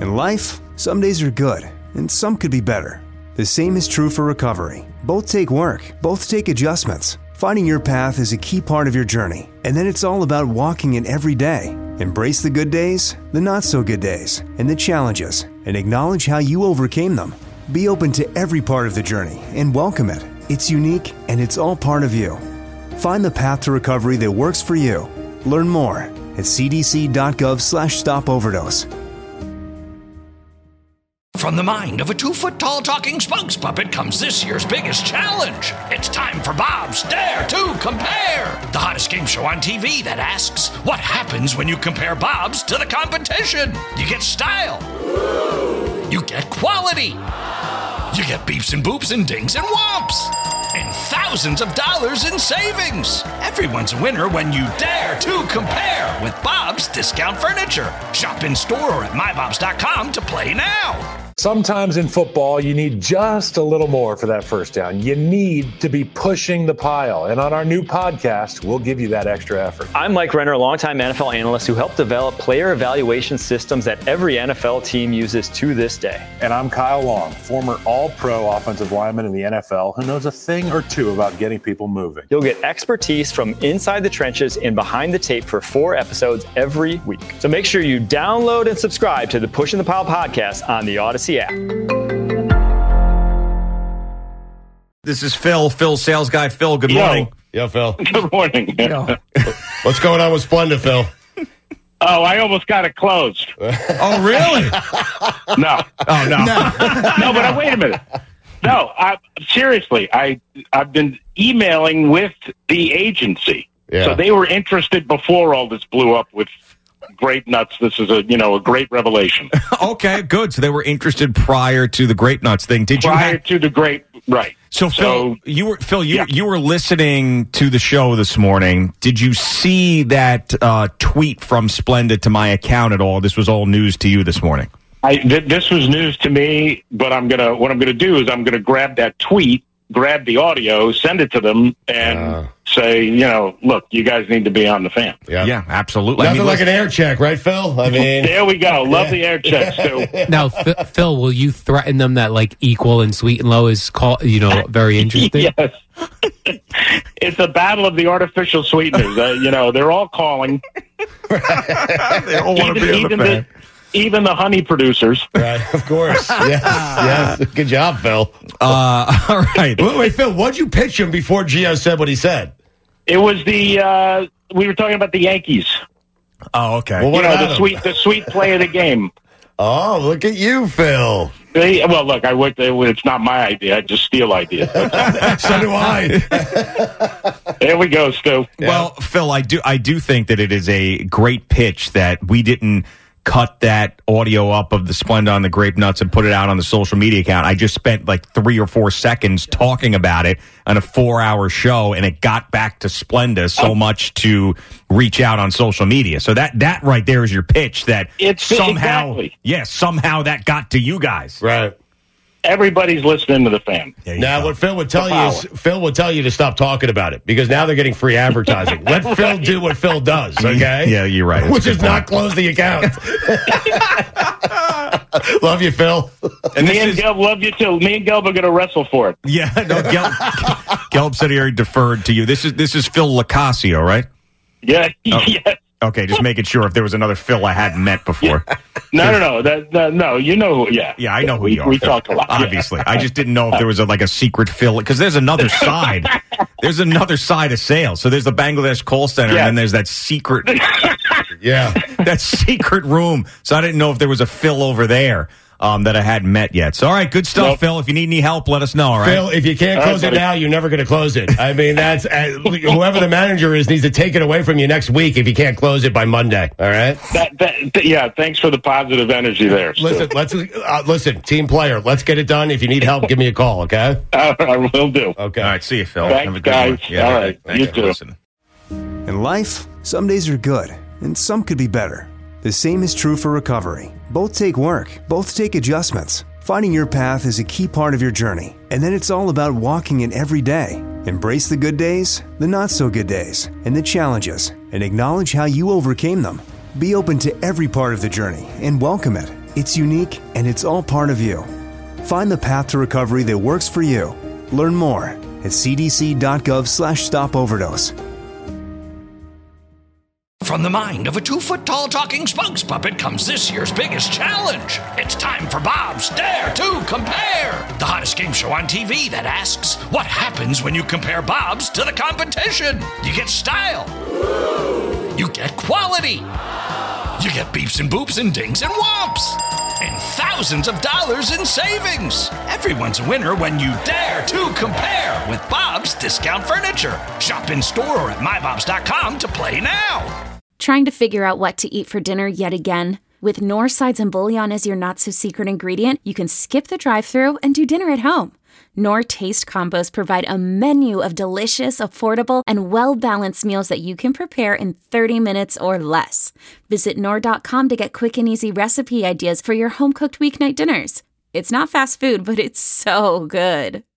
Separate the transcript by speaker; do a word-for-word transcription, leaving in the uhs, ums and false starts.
Speaker 1: In life, some days are good, and some could be better. The same is true for recovery. Both take work, both take adjustments. Finding your path is a key part of your journey, and then it's all about walking it every day. Embrace the good days, the not-so-good days, and the challenges, and acknowledge how you overcame them. Be open to every part of the journey and welcome it. It's unique, and it's all part of you. Find the path to recovery that works for you. Learn more at c d c dot gov slash stop overdose.
Speaker 2: From the mind of a two-foot-tall talking spokes puppet comes this year's biggest challenge. It's time for Bob's Dare to Compare, the hottest game show on T V that asks, what happens when you compare Bob's to the competition? You get style. You get quality. You get beeps and boops and dings and whomps. And thousands of dollars in savings. Everyone's a winner when you dare to compare with Bob's Discount Furniture. Shop in store or at my bobs dot com to play now.
Speaker 3: Sometimes in football, you need just a little more for that first down. You need to be pushing the pile. And on our new podcast, we'll give you that extra effort.
Speaker 4: I'm Mike Renner, a longtime N F L analyst who helped develop player evaluation systems that every N F L team uses to this day.
Speaker 3: And I'm Kyle Long, former all-pro offensive lineman in the N F L who knows a thing or two about getting people moving.
Speaker 4: You'll get expertise from inside the trenches and behind the tape for four episodes every week. So make sure you download and subscribe to the Pushing the Pile podcast on the Odyssey app.
Speaker 5: This is Phil, Phil, sales guy. Phil, good
Speaker 6: Yo.
Speaker 5: morning.
Speaker 6: Yo, Phil.
Speaker 7: Good morning.
Speaker 6: Yo. What's going on with Splenda, Phil?
Speaker 7: Oh, I almost got it closed.
Speaker 5: Oh, really?
Speaker 7: No.
Speaker 5: Oh, no.
Speaker 7: No, no but I, wait a minute. No, I, seriously, I, I've been emailing with the agency.
Speaker 6: Yeah.
Speaker 7: So they were interested before all this blew up with Grape Nuts. This is a, you know, a great revelation.
Speaker 5: Okay, good. So they were interested prior to the Grape Nuts thing. Did you
Speaker 7: prior
Speaker 5: have...
Speaker 7: to the Grape, right.
Speaker 5: So, Phil,
Speaker 7: So,
Speaker 5: you were Phil, you
Speaker 7: yeah.
Speaker 5: you were listening to the show this morning. Did you see that uh, tweet from Splenda to my account at all? This was all news to you this morning.
Speaker 7: I, th- this was news to me, but I'm gonna what I'm gonna do is I'm gonna grab that tweet, grab the audio, send it to them, and
Speaker 6: Uh.
Speaker 7: say, you know, look, you guys need to be on the fan.
Speaker 6: Yeah,
Speaker 5: Yeah, absolutely.
Speaker 6: Nothing
Speaker 5: I mean,
Speaker 6: like
Speaker 5: listen-
Speaker 6: an air check, right, Phil? I mean,
Speaker 7: There we go. Love the air checks too.
Speaker 8: Now, F- Phil, will you threaten them that like equal and sweet and low is call, you know, very interesting?
Speaker 7: Yes. It's a battle of the artificial sweeteners. Uh, you know, they're all calling.
Speaker 5: they all want to be on the
Speaker 7: even,
Speaker 5: fan.
Speaker 7: the, even the honey producers.
Speaker 6: right, of course. Yes, yes. Good job, Phil.
Speaker 5: Uh, all right.
Speaker 6: Wait, wait, Phil, what'd you pitch him before Gio said what he said?
Speaker 7: It was the uh, we were talking about the Yankees.
Speaker 5: Oh, okay.
Speaker 6: Well, what
Speaker 7: you know,
Speaker 6: about
Speaker 7: the
Speaker 6: him?
Speaker 7: sweet the sweet play of the game.
Speaker 6: Oh, look at you, Phil.
Speaker 7: They, well, look, I worked. It's not my idea. I just steal ideas.
Speaker 6: So do I.
Speaker 7: There we go, Stu.
Speaker 5: Well, Phil, I do I do think that it is a great pitch that we didn't cut that audio up of the Splenda on the Grape Nuts and put it out on the social media account. I just spent like three or four seconds talking about it on a four-hour show, and it got back to Splenda so much to reach out on social media. So that that right there is your pitch that
Speaker 7: It's-
Speaker 5: somehow,
Speaker 7: exactly.
Speaker 5: yes, somehow that got to you guys.
Speaker 6: Right.
Speaker 7: Everybody's listening to the fan.
Speaker 5: There you
Speaker 6: Now,
Speaker 5: go.
Speaker 6: what Phil would tell
Speaker 7: The
Speaker 6: you is Phil would tell you to stop talking about it because now they're getting free advertising. Let Phil do what Phil does, okay?
Speaker 5: Yeah, you're right. That's
Speaker 6: Which
Speaker 5: a
Speaker 6: is
Speaker 5: good
Speaker 6: not
Speaker 5: point.
Speaker 6: close the account. Love you, Phil.
Speaker 5: And
Speaker 7: Me
Speaker 5: this
Speaker 7: and
Speaker 5: is-
Speaker 7: Gelb love you too. Me and Gelb are going to wrestle for it.
Speaker 5: Yeah, no, Gelb, Gelb said he already deferred to you. This is this is Phil Locascio, right?
Speaker 7: Yeah,
Speaker 5: Oh.
Speaker 7: yes.
Speaker 5: Okay, just making sure if there was another Phil I hadn't met before.
Speaker 7: No, no, no. That, that, no, you know who. Yeah,
Speaker 5: Yeah, I know who
Speaker 7: we,
Speaker 5: you are.
Speaker 7: We
Speaker 5: Phil.
Speaker 7: talk a lot.
Speaker 5: Obviously, I just didn't know if there was a, like a secret Phil because there's another side. There's another side of sales. So there's the Bangladesh call center,
Speaker 7: Yeah.
Speaker 5: and then there's that secret,
Speaker 6: Yeah.
Speaker 5: that secret room. So I didn't know if there was a Phil over there um, that I hadn't met yet. So all right, good stuff,
Speaker 7: Nope.
Speaker 5: Phil. If you need any help, let us know. All right.
Speaker 6: Phil, if you can't
Speaker 7: All right,
Speaker 6: close it
Speaker 7: buddy.
Speaker 6: now, you're never going to close it. I mean, that's uh, whoever the manager is needs to take it away from you next week if you can't close it by Monday. All right.
Speaker 7: That, that, that- yeah, thanks for the positive energy there. Stu.
Speaker 6: Listen, let's uh, listen, team player. Let's get it done. If you need help, give me a call. Okay.
Speaker 7: I will do.
Speaker 6: Okay.
Speaker 5: All right, see you, Phil.
Speaker 7: Thanks,
Speaker 5: Have a good
Speaker 7: guys.
Speaker 5: one. Yeah,
Speaker 7: All
Speaker 5: thank
Speaker 7: right,
Speaker 5: thank
Speaker 7: you
Speaker 5: for
Speaker 7: too.
Speaker 5: listening.
Speaker 1: In life, some days are good, and some could be better. The same is true for recovery. Both take work, both take adjustments. Finding your path is a key part of your journey, and then it's all about walking it every day. Embrace the good days, the not-so-good days, and the challenges, and acknowledge how you overcame them. Be open to every part of the journey and welcome it. It's unique and it's all part of you. Find the path to recovery that works for you. Learn more at cdc.gov slash stop overdose.
Speaker 2: From the mind of a two-foot-tall talking spokes puppet comes this year's biggest challenge. It's time for Bob's Dare to Compare, the hottest game show on T V that asks, what happens when you compare Bob's to the competition? You get style. You get quality. You get beeps and boops and dings and whomps. And thousands of dollars in savings. Everyone's a winner when you dare to compare with Bob's Discount Furniture. Shop in store or at my bobs dot com to play now.
Speaker 9: Trying to figure out what to eat for dinner yet again? With Knorr sides and bouillon as your not-so-secret ingredient, you can skip the drive-thru and do dinner at home. Knorr Taste Combos provide a menu of delicious, affordable, and well-balanced meals that you can prepare in thirty minutes or less. Visit Knorr dot com to get quick and easy recipe ideas for your home-cooked weeknight dinners. It's not fast food, but it's so good.